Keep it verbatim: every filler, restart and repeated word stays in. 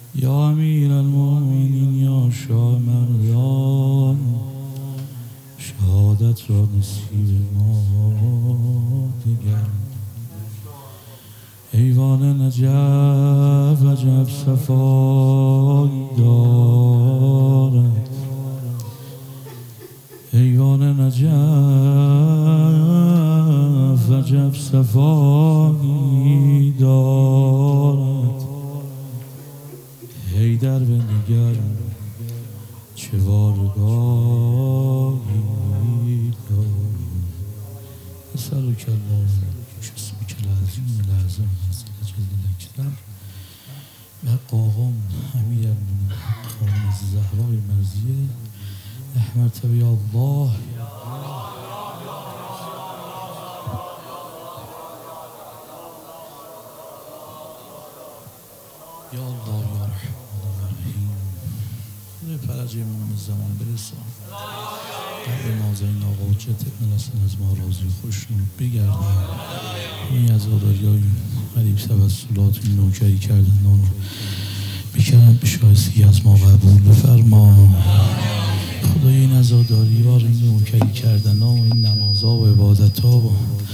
یا امیر المؤمنین، یا شاه مردان، شهادت را نصیب ما دگر. ایوان نجف عجب صفایی دارد، ایوان نجف عجب صفایی دارد. حیدر بنگر چه بارگاهی دارد. اسألک الله باسمک العظیم الأعظم الجلیل الأکرم مقام امیر المؤمنین خانم زهرای مرضیه رحمت یا الله. یا الله یا رحمان الرحیم، به فرج امام زمان برسان، قلب نازنین آقا حجت ابن الحسن از ما راضی و خوشنود بگردن. این عزاداری های غریب توسلات این نوکری کردن آنو بکرم به شایستگی از ما قبول بفرما. خدای این عزاداری ها این نوکری کردن ها و این نمازها و عبادت ها